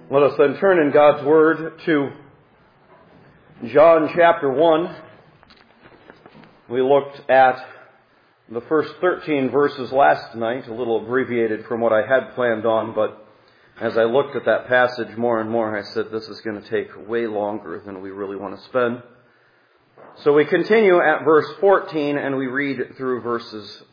Let us then turn in God's Word to John chapter 1. We looked at the first 13 verses last night, a little abbreviated from what I had planned on, but as I looked at that passage more and more, I said this is going to take way longer than we really want to spend. So we continue at verse 14 and we read through verse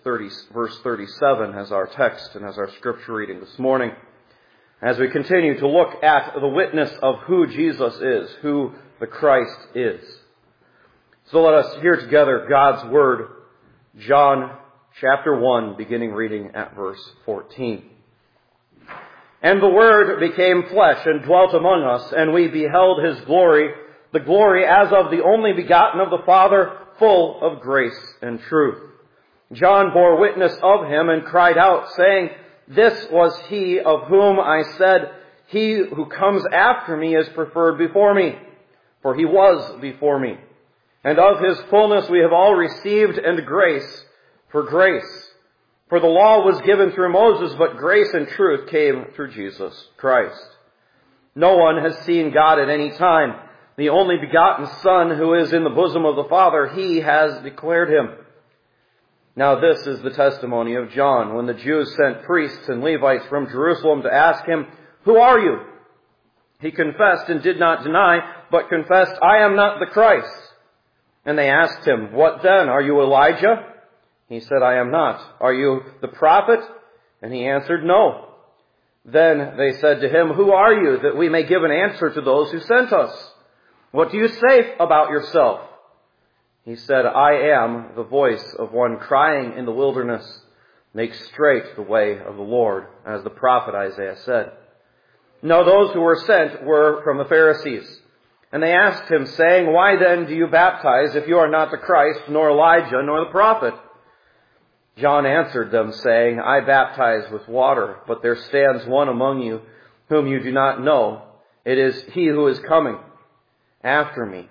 37 as our text and as our scripture reading this morning, as we continue to look at the witness of who Jesus is, who the Christ is. So let us hear together God's Word, John chapter 1, beginning reading at verse 14. And the Word became flesh and dwelt among us, and we beheld His glory, the glory as of the only begotten of the Father, full of grace and truth. John bore witness of Him and cried out, saying, This was He of whom I said, He who comes after me is preferred before me, for He was before me. And of His fullness we have all received, and grace for grace. For the law was given through Moses, but grace and truth came through Jesus Christ. No one has seen God at any time. The only begotten Son who is in the bosom of the Father, He has declared Him. Now this is the testimony of John, when the Jews sent priests and Levites from Jerusalem to ask him, Who are you? He confessed and did not deny, but confessed, I am not the Christ. And they asked him, What then? Are you Elijah? He said, I am not. Are you the prophet? And he answered, No. Then they said to him, Who are you, that we may give an answer to those who sent us? What do you say about yourself? He said, I am the voice of one crying in the wilderness, Make straight the way of the Lord, as the prophet Isaiah said. Now those who were sent were from the Pharisees. And they asked him, saying, Why then do you baptize if you are not the Christ, nor Elijah, nor the prophet? John answered them, saying, I baptize with water, but there stands one among you whom you do not know. It is he who is coming after me,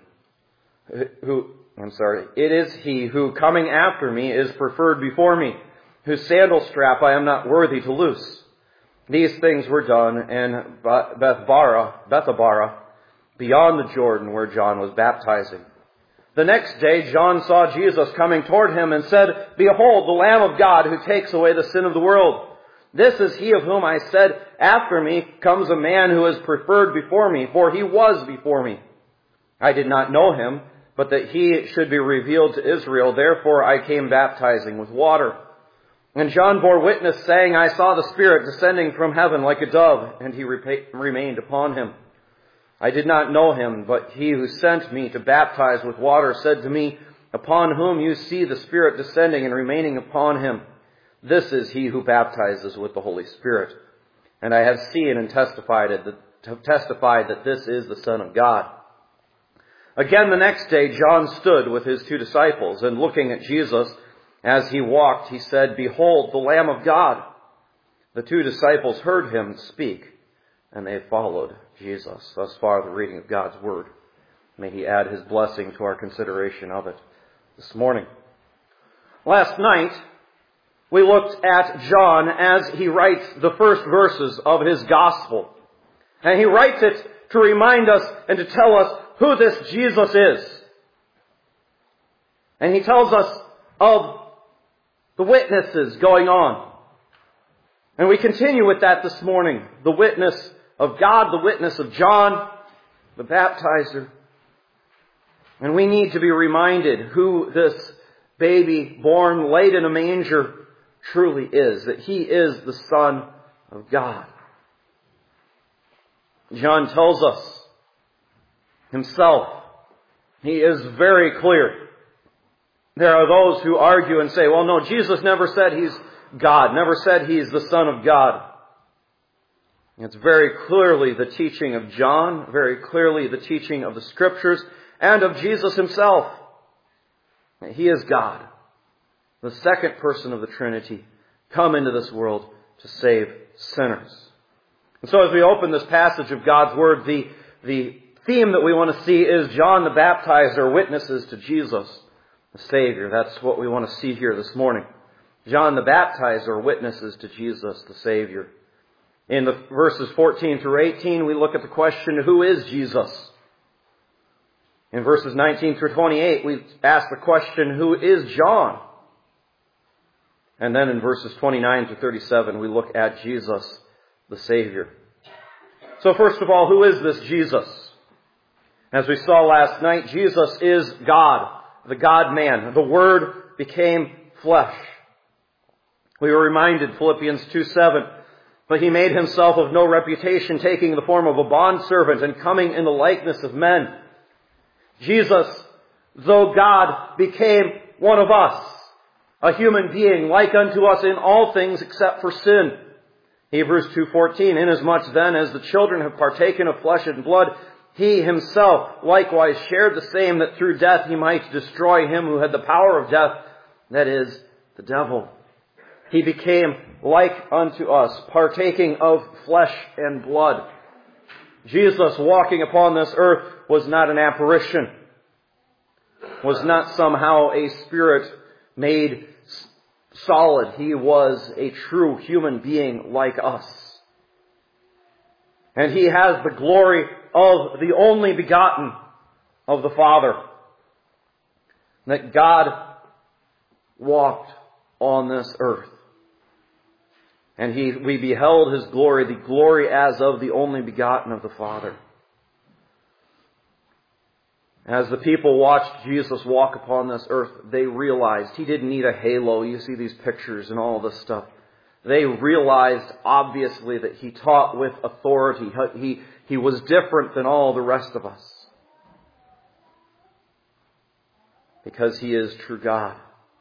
It is he who, coming after me, is preferred before me, whose sandal strap I am not worthy to loose. These things were done in Bethabara, beyond the Jordan, where John was baptizing. The next day John saw Jesus coming toward him and said, Behold, the Lamb of God who takes away the sin of the world. This is he of whom I said, After me comes a man who is preferred before me, for he was before me. I did not know him, but that he should be revealed to Israel. Therefore I came baptizing with water. And John bore witness, saying, I saw the Spirit descending from heaven like a dove, and he remained upon him. I did not know him, but he who sent me to baptize with water said to me, Upon whom you see the Spirit descending and remaining upon him, this is he who baptizes with the Holy Spirit. And I have seen and testified that this is the Son of God. Again the next day John stood with his 2 disciples, and looking at Jesus as he walked, he said, Behold, the Lamb of God. The 2 disciples heard him speak, and they followed Jesus. Thus far the reading of God's Word. May He add His blessing to our consideration of it this morning. Last night we looked at John as he writes the first verses of his Gospel. And he writes it to remind us and to tell us who this Jesus is. And he tells us of the witnesses going on. And we continue with that this morning. The witness of God, the witness of John, the baptizer. And we need to be reminded who this baby born laid in a manger truly is. That He is the Son of God. John tells us himself. He is very clear. There are those who argue and say, well, no, Jesus never said He's God, never said He's the Son of God. It's very clearly the teaching of John, very clearly the teaching of the Scriptures, and of Jesus Himself. He is God, the second person of the Trinity, come into this world to save sinners. And so as we open this passage of God's Word, the theme that we want to see is John the Baptizer witnesses to Jesus, the Savior. That's what we want to see here this morning. John the Baptizer witnesses to Jesus, the Savior. In the verses 14 through 18, we look at the question, who is Jesus? In verses 19 through 28, we ask the question, who is John? And then in verses 29 to 37, we look at Jesus, the Savior. So first of all, who is this Jesus? As we saw last night, Jesus is God, the God-man. The Word became flesh. We were reminded, Philippians 2:7, but He made Himself of no reputation, taking the form of a bondservant and coming in the likeness of men. Jesus, though God, became one of us, a human being like unto us in all things except for sin. Hebrews 2:14, inasmuch then as the children have partaken of flesh and blood, He Himself likewise shared the same, that through death He might destroy him who had the power of death, that is, the devil. He became like unto us, partaking of flesh and blood. Jesus walking upon this earth was not an apparition, was not somehow a spirit made solid. He was a true human being like us. And He has the glory of the only begotten of the Father. That God walked on this earth. And we beheld His glory, the glory as of the only begotten of the Father. As the people watched Jesus walk upon this earth, they realized He didn't need a halo. You see these pictures and all this stuff. They realized, obviously, that He taught with authority. He was different than all the rest of us. Because He is true God.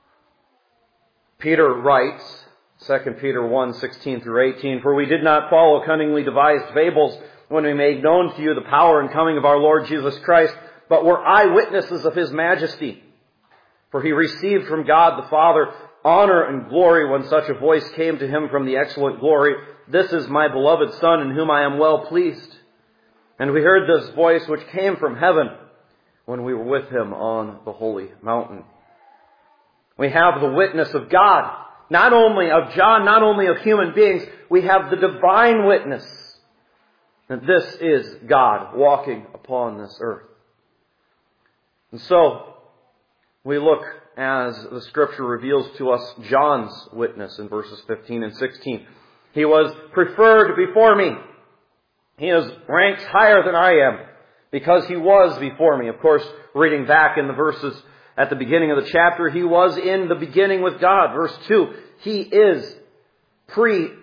Peter writes, 2 Peter 1:16 through 18, for we did not follow cunningly devised fables when we made known to you the power and coming of our Lord Jesus Christ, but were eyewitnesses of His majesty. For He received from God the Father honor and glory when such a voice came to Him from the excellent glory, this is my beloved Son in whom I am well pleased. And we heard this voice which came from heaven when we were with Him on the holy mountain. We have the witness of God, not only of John, not only of human beings, we have the divine witness that this is God walking upon this earth. And so, we look as the Scripture reveals to us John's witness in verses 15 and 16. He was preferred before me. He is ranked higher than I am because He was before me. Of course, reading back in the verses at the beginning of the chapter, He was in the beginning with God. Verse 2, He is pre-creation.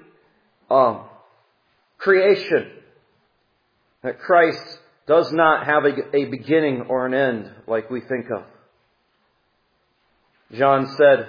That Christ does not have a beginning or an end like we think of. John said,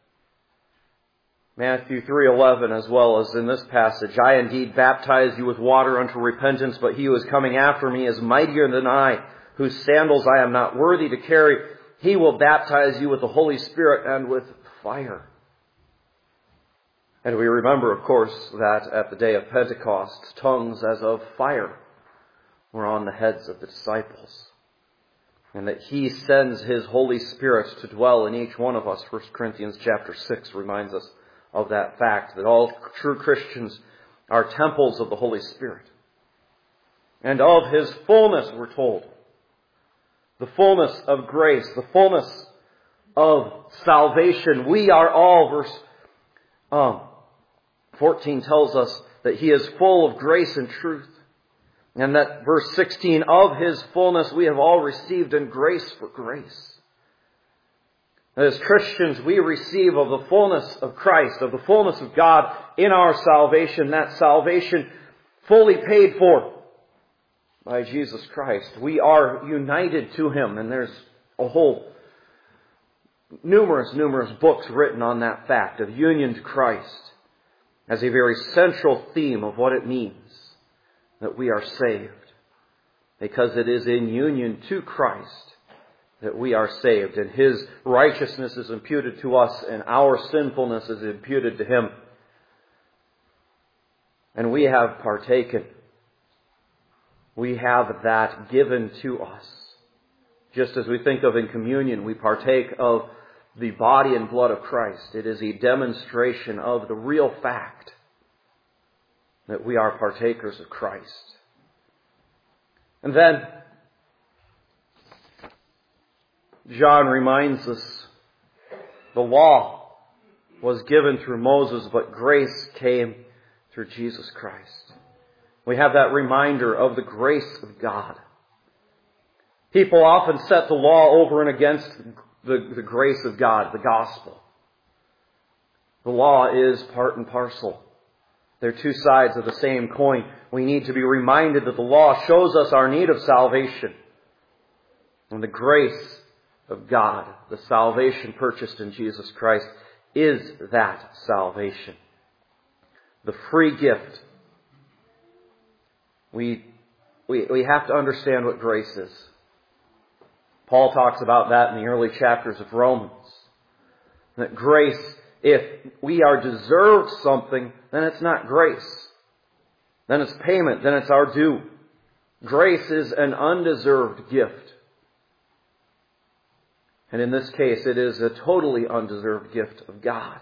Matthew 3:11, as well as in this passage, I indeed baptize you with water unto repentance, but He who is coming after me is mightier than I, whose sandals I am not worthy to carry. He will baptize you with the Holy Spirit and with fire. And we remember, of course, that at the day of Pentecost, tongues as of fire were on the heads of the disciples. And that He sends His Holy Spirit to dwell in each one of us. 1 Corinthians chapter 6 reminds us of that fact, that all true Christians are temples of the Holy Spirit. And of His fullness, we're told. The fullness of grace, the fullness of salvation. We are all, verse 14 tells us that He is full of grace and truth. And that verse 16, of His fullness we have all received in grace for grace. As Christians, we receive of the fullness of Christ, of the fullness of God in our salvation, that salvation fully paid for by Jesus Christ. We are united to Him, and there's a whole numerous books written on that fact of union to Christ as a very central theme of what it means that we are saved. Because it is in union to Christ that we are saved, and His righteousness is imputed to us, and our sinfulness is imputed to Him. And we have partaken. We have that given to us. Just as we think of in communion, we partake of the body and blood of Christ. It is a demonstration of the real fact that we are partakers of Christ. And then John reminds us the law was given through Moses, but grace came through Jesus Christ. We have that reminder of the grace of God. People often set the law over and against the grace of God, the gospel. The law is part and parcel. They're two sides of the same coin. We need to be reminded that the law shows us our need of salvation. And the grace of God, the salvation purchased in Jesus Christ, is that salvation. The free gift. We have to understand what grace is. Paul talks about that in the early chapters of Romans. That grace, if we are deserved something, then it's not grace. Then it's payment. Then it's our due. Grace is an undeserved gift. And in this case, it is a totally undeserved gift of God.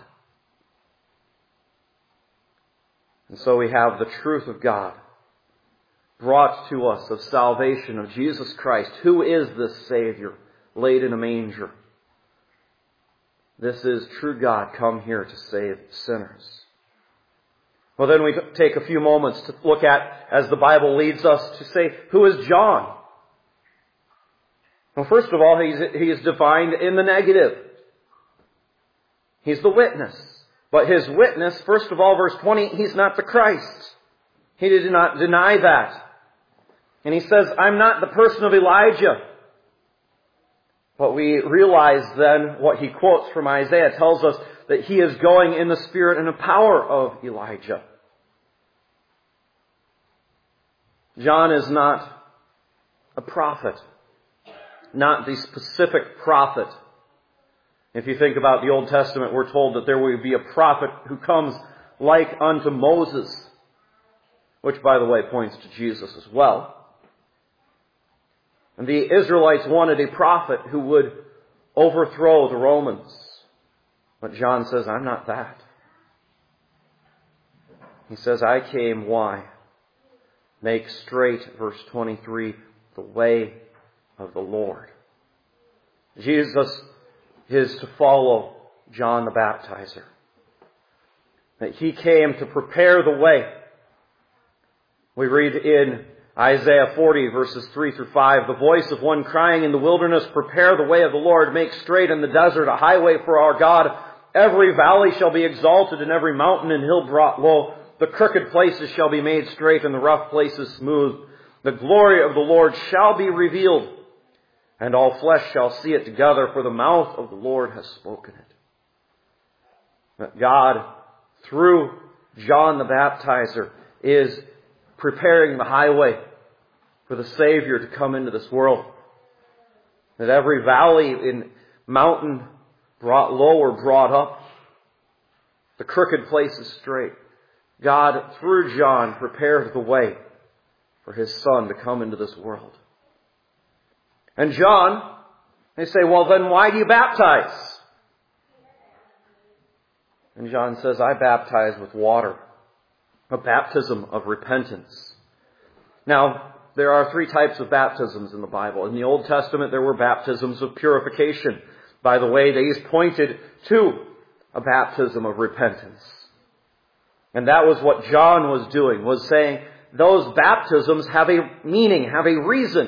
And so we have the truth of God brought to us of salvation of Jesus Christ. Who is this Savior laid in a manger? This is true God come here to save sinners. Well, then we take a few moments to look at, as the Bible leads us, to say, who is John? Well, first of all, he is defined in the negative. He's the witness. But his witness, first of all, verse 20, he's not the Christ. He did not deny that. And he says, I'm not the person of Elijah. But we realize then what he quotes from Isaiah tells us that he is going in the spirit and the power of Elijah. John is not a prophet. Not the specific prophet. If you think about the Old Testament, we're told that there will be a prophet who comes like unto Moses, which, by the way, points to Jesus as well. And the Israelites wanted a prophet who would overthrow the Romans. But John says, I'm not that. He says, I came, why? Make straight, verse 23, the way of the Lord. Jesus is to follow John the Baptizer. That he came to prepare the way. We read in Isaiah 40 verses 3 through 5, the voice of one crying in the wilderness, prepare the way of the Lord, make straight in the desert a highway for our God. Every valley shall be exalted and every mountain and hill brought low. The crooked places shall be made straight and the rough places smooth. The glory of the Lord shall be revealed, and all flesh shall see it together, for the mouth of the Lord has spoken it. That God, through John the Baptizer, is preparing the highway for the Savior to come into this world. That every valley and mountain brought low or brought up, the crooked places straight. God, through John, prepared the way for His Son to come into this world. And John, they say, well then why do you baptize? And John says, I baptize with water, a baptism of repentance. Now, there are three types of baptisms in the Bible. In the Old Testament, there were baptisms of purification. By the way, these pointed to a baptism of repentance. And that was what John was doing, was saying, those baptisms have a meaning, have a reason.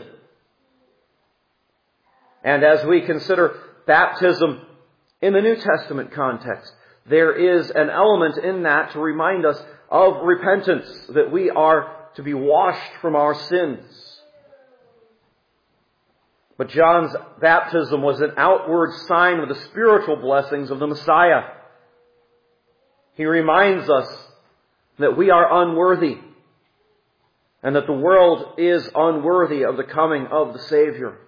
And as we consider baptism in the New Testament context, there is an element in that to remind us of repentance, that we are to be washed from our sins. But John's baptism was an outward sign of the spiritual blessings of the Messiah. He reminds us that we are unworthy, and that the world is unworthy of the coming of the Savior.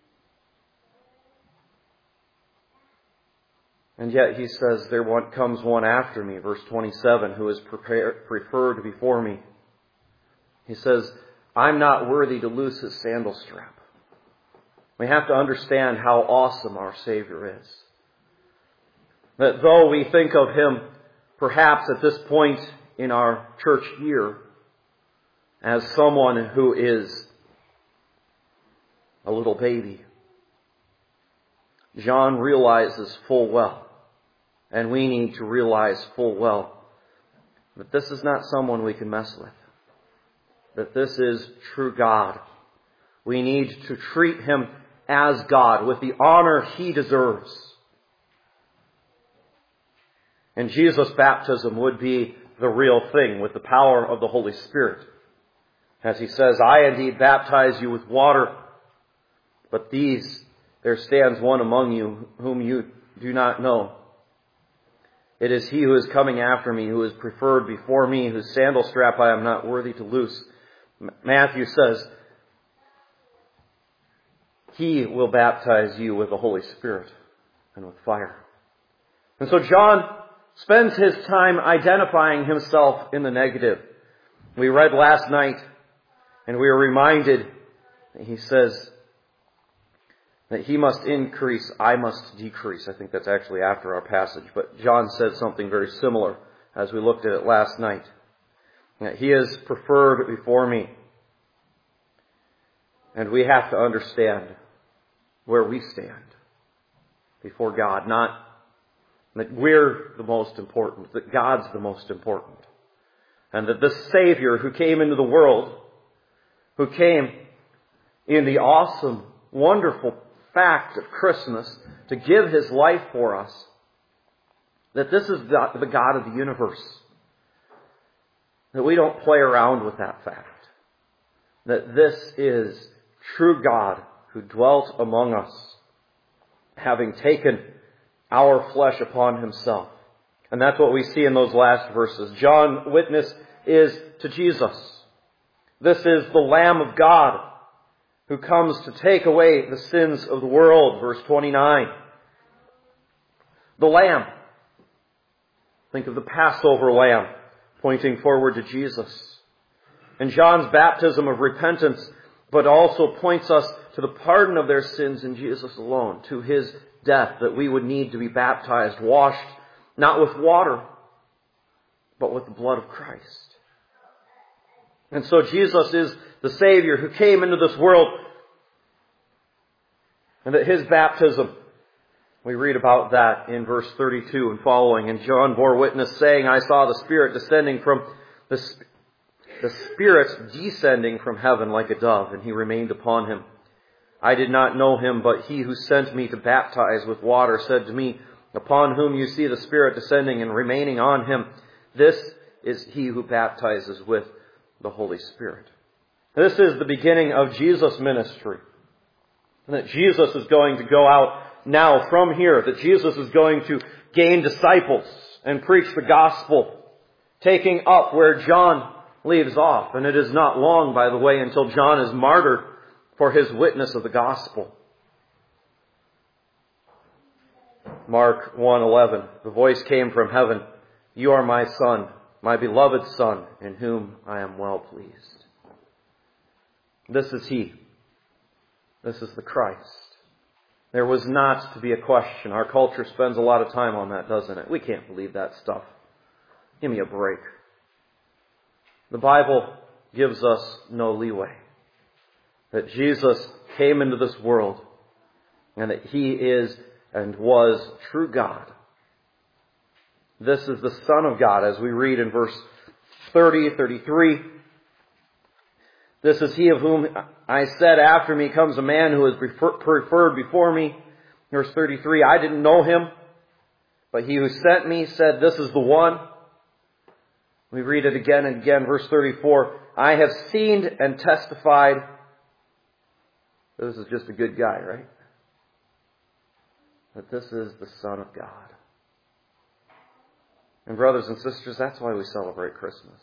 And yet he says, there comes one after me, verse 27, who is preferred before me. He says, I'm not worthy to loose his sandal strap. We have to understand how awesome our Savior is. That though we think of Him, perhaps at this point in our church year as someone who is a little baby. John realizes full well, and we need to realize full well, that this is not someone we can mess with. That this is true God. We need to treat Him as God, with the honor He deserves. And Jesus' baptism would be the real thing, with the power of the Holy Spirit. As He says, I indeed baptize you with water, but there stands one among you whom you do not know. It is He who is coming after me, who is preferred before me, whose sandal strap I am not worthy to loose. Matthew says, He will baptize you with the Holy Spirit and with fire. And so John spends his time identifying himself in the negative. We read last night, and we are reminded that he says that he must increase, I must decrease. I think that's actually after our passage. But John said something very similar as we looked at it last night. That he is preferred before me. And we have to understand where we stand before God. Not that we're the most important, that God's the most important. And that this Savior who came into the world, who came in the awesome, wonderful fact of Christmas to give His life for us, that this is the God of the universe. That we don't play around with that fact. That this is true God who dwelt among us, having taken our flesh upon Himself. And that's what we see in those last verses. John's witness is to Jesus. This is the Lamb of God who comes to take away the sins of the world. Verse 29. The Lamb. Think of the Passover Lamb pointing forward to Jesus. And John's baptism of repentance, but also points us to the pardon of their sins in Jesus alone, to His death, that we would need to be baptized, washed, not with water, but with the blood of Christ. And so Jesus is the Savior who came into this world, and that His baptism, we read about that in verse 32 and following. And John bore witness, saying, I saw the Spirit descending from the Spirit descending from heaven like a dove, and He remained upon Him. I did not know Him, but He who sent me to baptize with water said to me, upon whom you see the Spirit descending and remaining on Him, this is He who baptizes with the Holy Spirit. This is the beginning of Jesus' ministry. And that Jesus is going to go out now from here, that Jesus is going to gain disciples and preach the gospel, taking up where John leaves off. And it is not long, by the way, until John is martyred for his witness of the gospel. Mark 1:11, the voice came from heaven, you are my Son, my beloved Son, in whom I am well pleased. This is He. This is the Christ. There was not to be a question. Our culture spends a lot of time on that, doesn't it? We can't believe that stuff. Give me a break. The Bible gives us no leeway. That Jesus came into this world and that He is and was true God. This is the Son of God, as we read in verse 30, 33. This is He of whom I said, after me comes a man who is preferred before me. Verse 33, I didn't know Him, but He who sent me said, this is the one. We read it again and again. Verse 34, I have seen and testified. This is just a good guy, right? That this is the Son of God. And brothers and sisters, that's why we celebrate Christmas.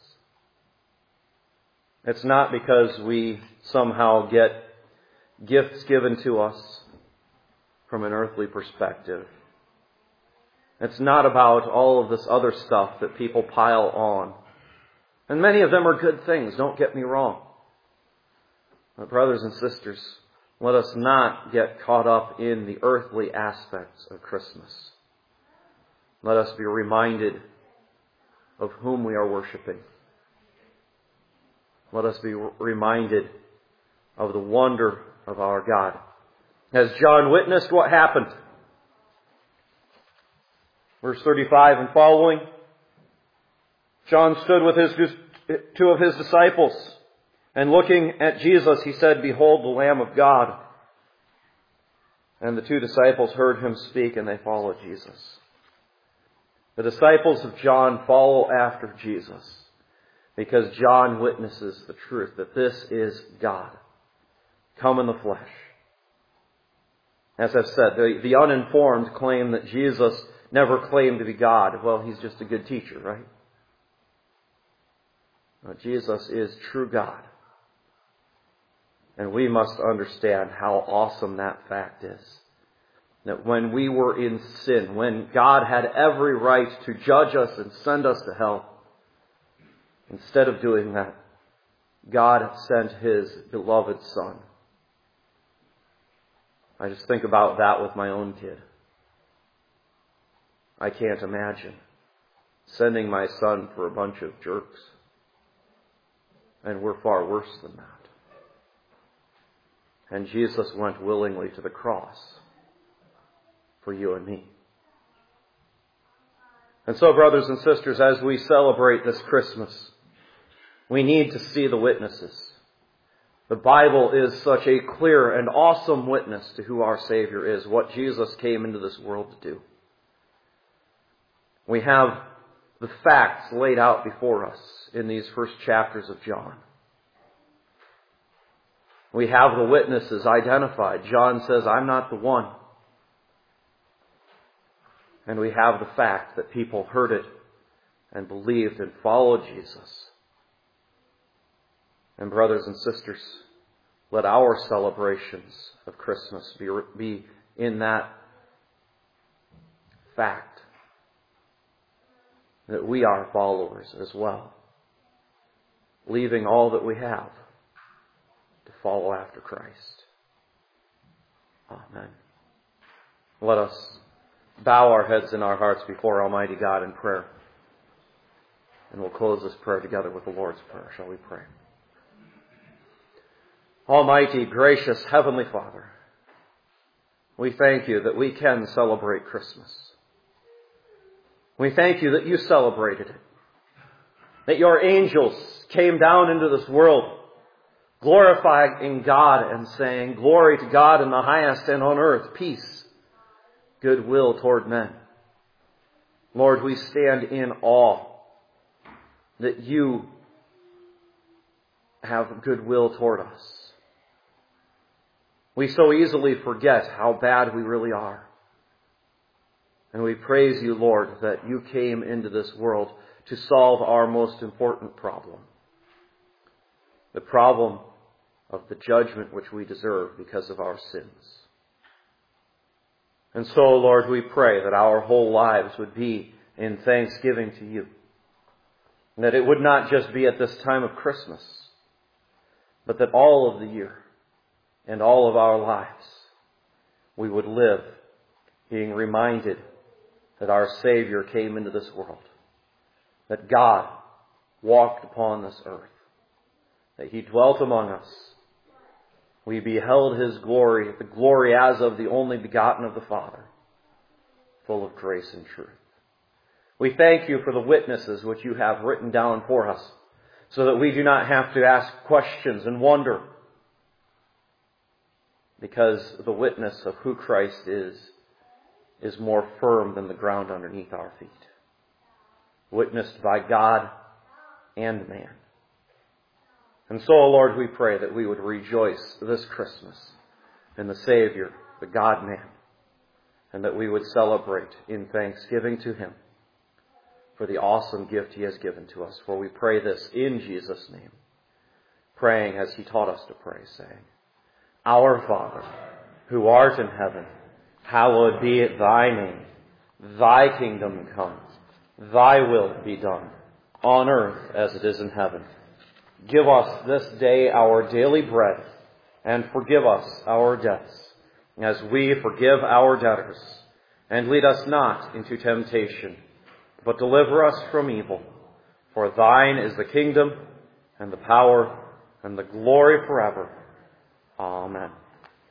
It's not because we somehow get gifts given to us from an earthly perspective. It's not about all of this other stuff that people pile on. And many of them are good things, don't get me wrong. But brothers and sisters, let us not get caught up in the earthly aspects of Christmas. Let us be reminded of whom we are worshiping. Let us be reminded of the wonder of our God. As John witnessed, what happened? Verse 35 and following. John stood with two of his disciples, and looking at Jesus, he said, "Behold the Lamb of God." And the two disciples heard him speak, and they followed Jesus. The disciples of John follow after Jesus because John witnesses the truth that this is God, come in the flesh. As I've said, the uninformed claim that Jesus never claimed to be God. Well, he's just a good teacher, right? No, Jesus is true God. And we must understand how awesome that fact is. That when we were in sin, when God had every right to judge us and send us to hell, instead of doing that, God sent His beloved Son. I just think about that with my own kid. I can't imagine sending my son for a bunch of jerks. And we're far worse than that. And Jesus went willingly to the cross for you and me. And so, brothers and sisters, as we celebrate this Christmas, we need to see the witnesses. The Bible is such a clear and awesome witness to who our Savior is, what Jesus came into this world to do. We have the facts laid out before us in these first chapters of John. We have the witnesses identified. John says, "I'm not the one." And we have the fact that people heard it and believed and followed Jesus. And brothers and sisters, let our celebrations of Christmas be in that fact that we are followers as well, leaving all that we have to follow after Christ. Amen. Let us bow our heads and our hearts before Almighty God in prayer. And we'll close this prayer together with the Lord's Prayer. Shall we pray? Almighty, gracious, Heavenly Father, we thank you that we can celebrate Christmas. We thank you that you celebrated it. That your angels came down into this world, glorifying God and saying, "Glory to God in the highest, and on earth peace, goodwill toward men." Lord, we stand in awe that you have goodwill toward us. We so easily forget how bad we really are. And we praise you, Lord, that you came into this world to solve our most important problem. The problem of the judgment which we deserve because of our sins. And so, Lord, we pray that our whole lives would be in thanksgiving to you. And that it would not just be at this time of Christmas, but that all of the year and all of our lives we would live being reminded that our Savior came into this world, that God walked upon this earth, that He dwelt among us. We beheld His glory, the glory as of the only begotten of the Father, full of grace and truth. We thank you for the witnesses which you have written down for us, so that we do not have to ask questions and wonder, because the witness of who Christ is more firm than the ground underneath our feet. Witnessed by God and man. And so, Lord, we pray that we would rejoice this Christmas in the Savior, the God-man, and that we would celebrate in thanksgiving to Him for the awesome gift He has given to us. For we pray this in Jesus' name, praying as He taught us to pray, saying, "Our Father, who art in heaven, hallowed be thy name. Thy kingdom come. Thy will be done, on earth as it is in heaven. Give us this day our daily bread, and forgive us our debts, as we forgive our debtors. And lead us not into temptation, but deliver us from evil. For thine is the kingdom, and the power, and the glory forever. Amen.